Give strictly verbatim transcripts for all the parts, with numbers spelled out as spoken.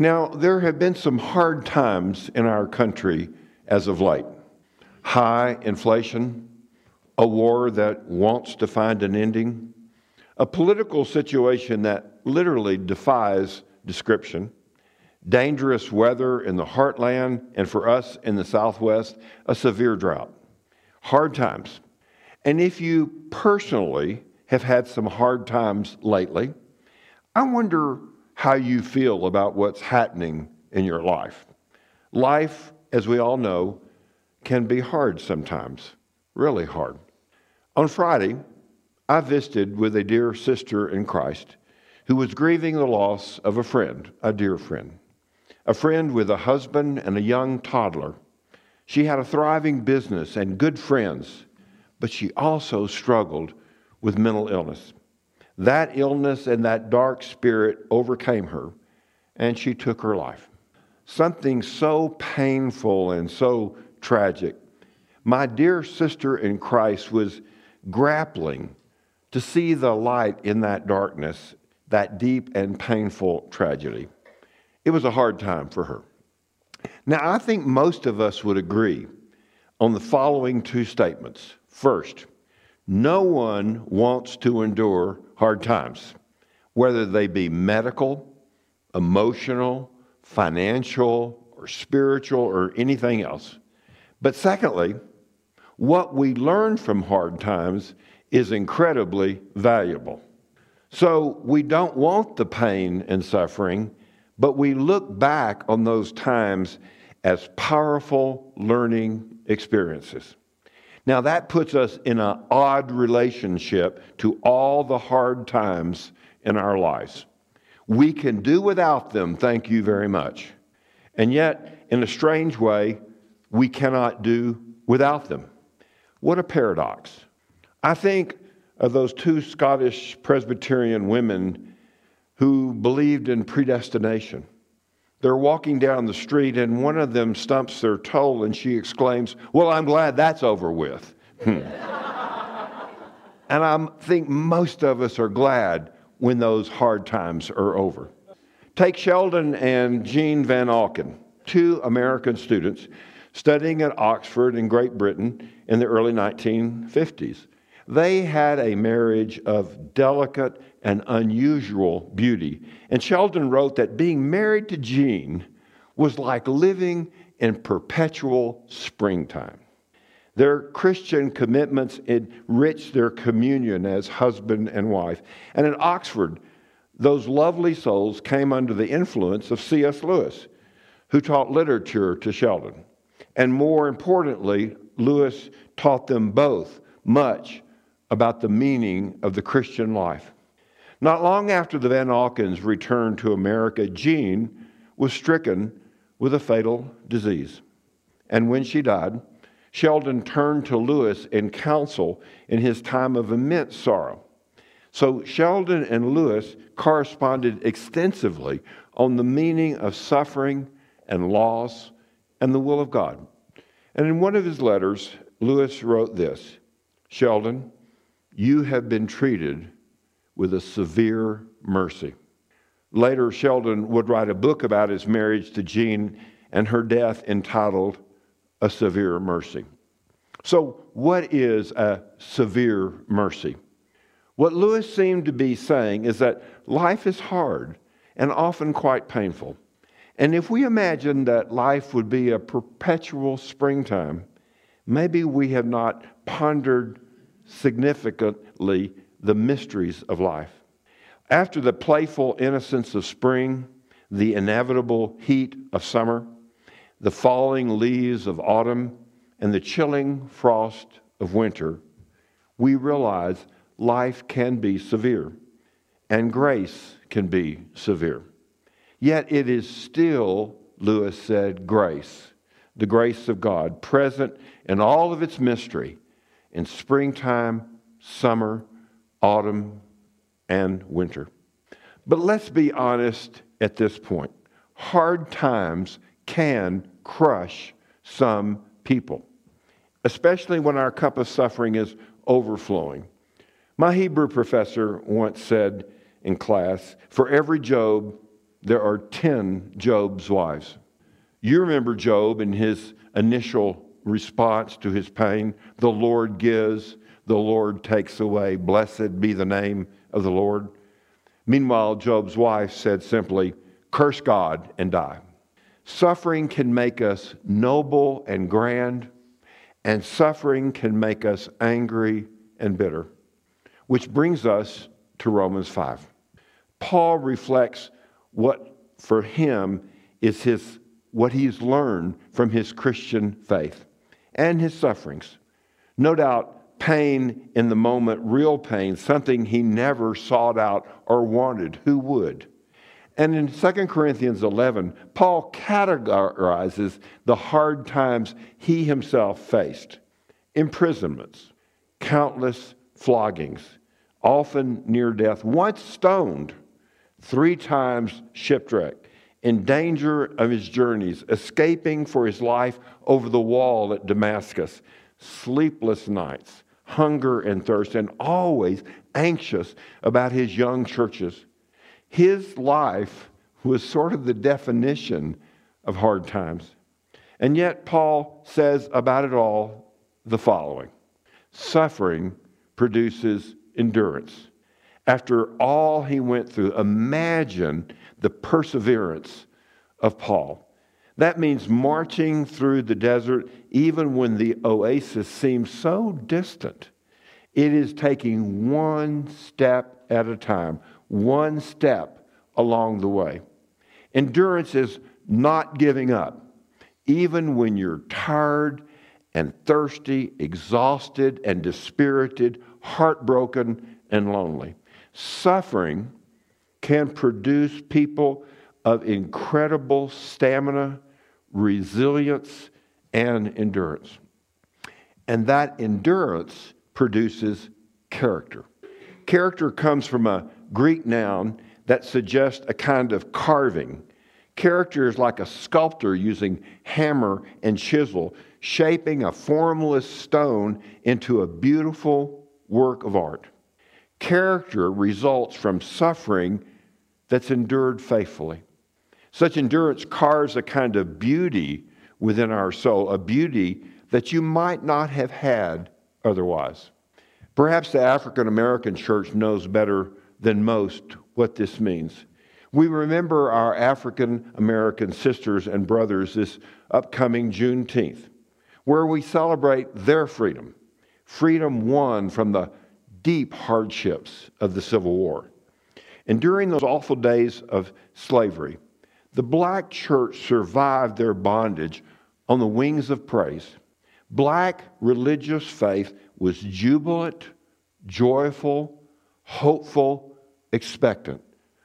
Now, there have been some hard times in our country as of late. High inflation, a war that wants to find an ending, a political situation that literally defies description, dangerous weather in the heartland, and for us in the Southwest, a severe drought. Hard times. And if you personally have had some hard times lately, I wonder how you feel about what's happening in your life. Life, as we all know, can be hard sometimes, really hard. On Friday, I visited with a dear sister in Christ who was grieving the loss of a friend, a dear friend, a friend with a husband and a young toddler. She had a thriving business and good friends, but she also struggled with mental illness. That illness and that dark spirit overcame her, and she took her life. Something so painful and so tragic. My dear sister in Christ was grappling to see the light in that darkness, that deep and painful tragedy. It was a hard time for her. Now, I think most of us would agree on the following two statements. First, no one wants to endure hard times, whether they be medical, emotional, financial, or spiritual, or anything else. But secondly, what we learn from hard times is incredibly valuable. So we don't want the pain and suffering, but we look back on those times as powerful learning experiences. Now that puts us in an odd relationship to all the hard times in our lives. We can do without them, thank you very much. And yet, in a strange way, we cannot do without them. What a paradox. I think of those two Scottish Presbyterian women who believed in predestination. They're walking down the street and one of them stumps their toe and she exclaims, "Well, I'm glad that's over with." And I think most of us are glad when those hard times are over. Take Sheldon and Jean Van Auken, two American students studying at Oxford in Great Britain in the early nineteen fifties. They had a marriage of delicate and unusual beauty. And Sheldon wrote that being married to Jean was like living in perpetual springtime. Their Christian commitments enriched their communion as husband and wife. And at Oxford, those lovely souls came under the influence of C S Lewis, who taught literature to Sheldon. And more importantly, Lewis taught them both much about the meaning of the Christian life. Not long after the Van Aukens returned to America, Jean was stricken with a fatal disease. And when she died, Sheldon turned to Lewis in counsel in his time of immense sorrow. So Sheldon and Lewis corresponded extensively on the meaning of suffering and loss and the will of God. And in one of his letters, Lewis wrote this: "Sheldon, you have been treated with a severe mercy." Later, Sheldon would write a book about his marriage to Jean and her death entitled A Severe Mercy. So what is a severe mercy? What Lewis seemed to be saying is that life is hard and often quite painful. And if we imagine that life would be a perpetual springtime, maybe we have not pondered significantly the mysteries of life. After the playful innocence of spring, the inevitable heat of summer, the falling leaves of autumn, and the chilling frost of winter, we realize life can be severe and grace can be severe. Yet it is still, Lewis said, grace, the grace of God, present in all of its mystery in springtime, summer, autumn, and winter. But let's be honest at this point. Hard times can crush some people, especially when our cup of suffering is overflowing. My Hebrew professor once said in class, "For every Job, there are ten Job's wives. You remember Job and his initial response to his pain. The Lord gives, the Lord takes away. Blessed be the name of the Lord. Meanwhile, Job's wife said simply, curse God and die. Suffering can make us noble and grand, and suffering can make us angry and bitter. Which brings us to Romans five. Paul reflects what for him is his what he's learned from his Christian faith and his sufferings. No doubt pain in the moment, real pain, something he never sought out or wanted. Who would? And in Second Corinthians eleven, Paul categorizes the hard times he himself faced. Imprisonments, countless floggings, often near death, once stoned, three times shipwrecked, in danger of his journeys, escaping for his life over the wall at Damascus, sleepless nights, hunger and thirst, and always anxious about his young churches. His life was sort of the definition of hard times. And yet Paul says about it all the following: suffering produces endurance. After all he went through, imagine the perseverance of Paul. That means marching through the desert even when the oasis seems so distant. It is taking one step at a time, one step along the way. Endurance is not giving up, even when you're tired and thirsty, exhausted and dispirited, heartbroken and lonely. Suffering can produce people of incredible stamina, resilience, and endurance. And that endurance produces character. Character comes from a Greek noun that suggests a kind of carving. Character is like a sculptor using hammer and chisel, shaping a formless stone into a beautiful work of art. Character results from suffering that's endured faithfully. Such endurance carves a kind of beauty within our soul, a beauty that you might not have had otherwise. Perhaps the African American church knows better than most what this means. We remember our African American sisters and brothers this upcoming Juneteenth, where we celebrate their freedom, freedom won from the deep hardships of the Civil War. And during those awful days of slavery, the black church survived their bondage on the wings of praise. Black religious faith was jubilant, joyful, hopeful, expectant.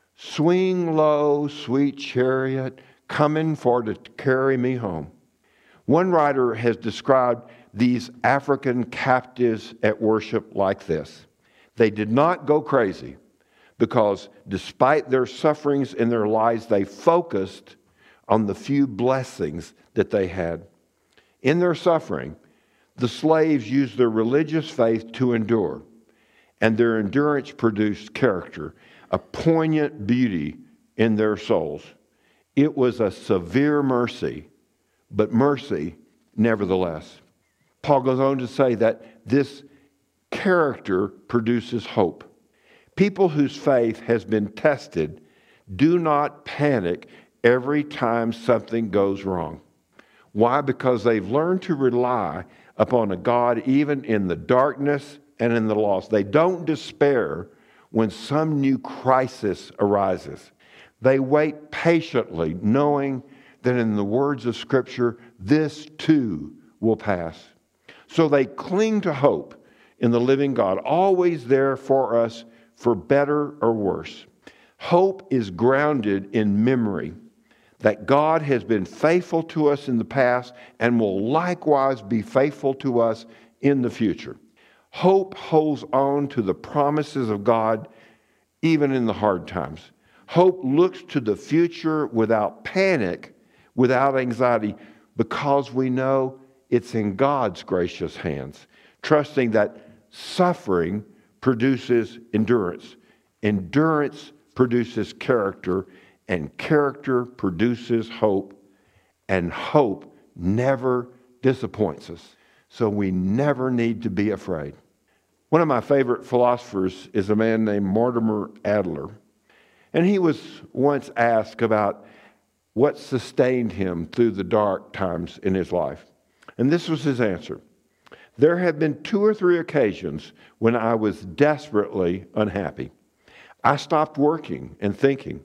Swing low, sweet chariot, coming for to carry me home. One writer has described these African captives at worship like this: they did not go crazy because despite their sufferings in their lives, they focused on the few blessings that they had. In their suffering, the slaves used their religious faith to endure, and their endurance produced character, a poignant beauty in their souls. It was a severe mercy, but mercy nevertheless. Paul goes on to say that this character produces hope. People whose faith has been tested do not panic every time something goes wrong. Why? Because they've learned to rely upon a God even in the darkness and in the loss. They don't despair when some new crisis arises. They wait patiently, knowing that in the words of Scripture, this too will pass. So they cling to hope in the living God, always there for us for better or worse. Hope is grounded in memory that God has been faithful to us in the past and will likewise be faithful to us in the future. Hope holds on to the promises of God even in the hard times. Hope looks to the future without panic, without anxiety, because we know it's in God's gracious hands, trusting that suffering produces endurance. Endurance produces character, and character produces hope, and hope never disappoints us. So we never need to be afraid. One of my favorite philosophers is a man named Mortimer Adler. And he was once asked about what sustained him through the dark times in his life. And this was his answer. There have been two or three occasions when I was desperately unhappy. I stopped working and thinking.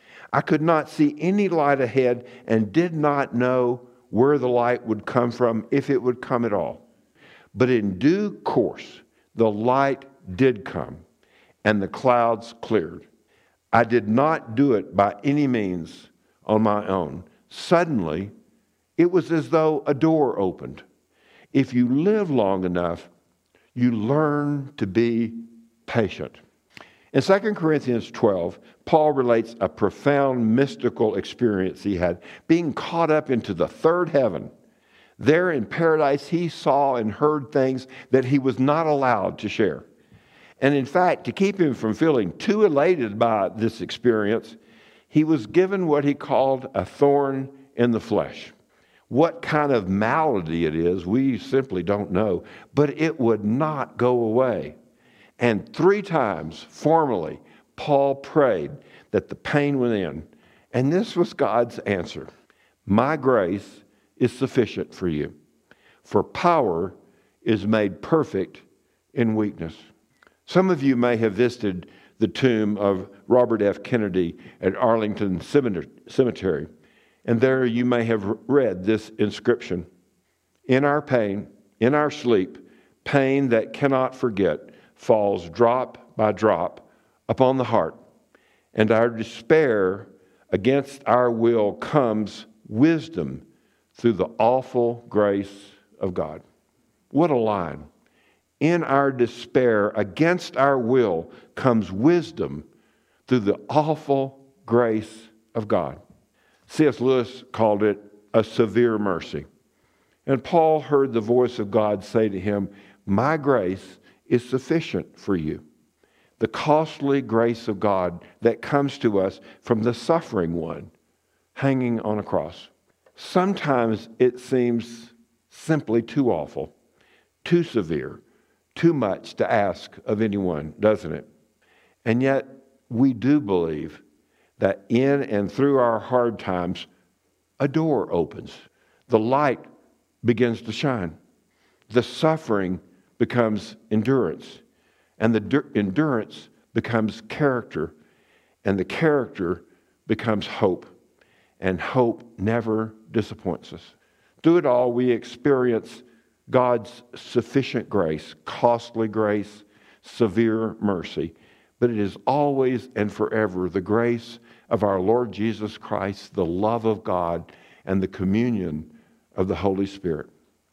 I could not see any light ahead and did not know where the light would come from, if it would come at all. But in due course, the light did come, and the clouds cleared. I did not do it by any means on my own. Suddenly, it was as though a door opened. If you live long enough, you learn to be patient. In Second Corinthians twelve, Paul relates a profound mystical experience he had, being caught up into the third heaven. There in paradise, he saw and heard things that he was not allowed to share. And in fact, to keep him from feeling too elated by this experience, he was given what he called a thorn in the flesh. What kind of malady it is, we simply don't know, but it would not go away. And three times, formally, Paul prayed that the pain went in. And this was God's answer. My grace is sufficient for you, for power is made perfect in weakness. Some of you may have visited the tomb of Robert F. Kennedy at Arlington Cemetery, and there you may have read this inscription. In our pain, in our sleep, pain that cannot forget falls drop by drop upon the heart, and our despair against our will comes wisdom through the awful grace of God. What a line. In our despair against our will comes wisdom through the awful grace of God. C S Lewis called it a severe mercy. And Paul heard the voice of God say to him, my grace is sufficient for you. The costly grace of God that comes to us from the suffering one hanging on a cross. Sometimes it seems simply too awful, too severe, too much to ask of anyone, doesn't it? And yet we do believe that in and through our hard times, a door opens. The light begins to shine. The suffering becomes endurance. And the dur- endurance becomes character. And the character becomes hope. And hope never disappoints us. Through it all, we experience God's sufficient grace, costly grace, severe mercy. But it is always and forever the grace of our Lord Jesus Christ, the love of God, and the communion of the Holy Spirit.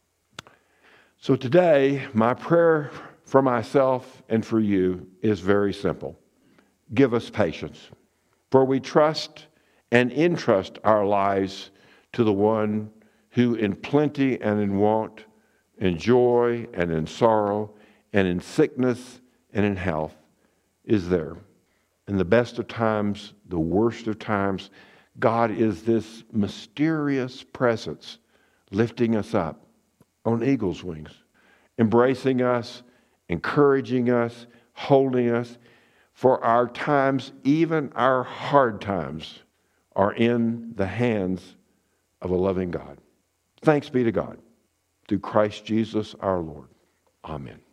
So today, my prayer for myself and for you is very simple. Give us patience, for we trust and entrust our lives to the one who in plenty and in want, in joy and in sorrow, and in sickness and in health, is there. In the best of times, the worst of times, God is this mysterious presence lifting us up on eagle's wings, embracing us, encouraging us, holding us. For our times, even our hard times, are in the hands of a loving God. Thanks be to God, through Christ Jesus our Lord. Amen.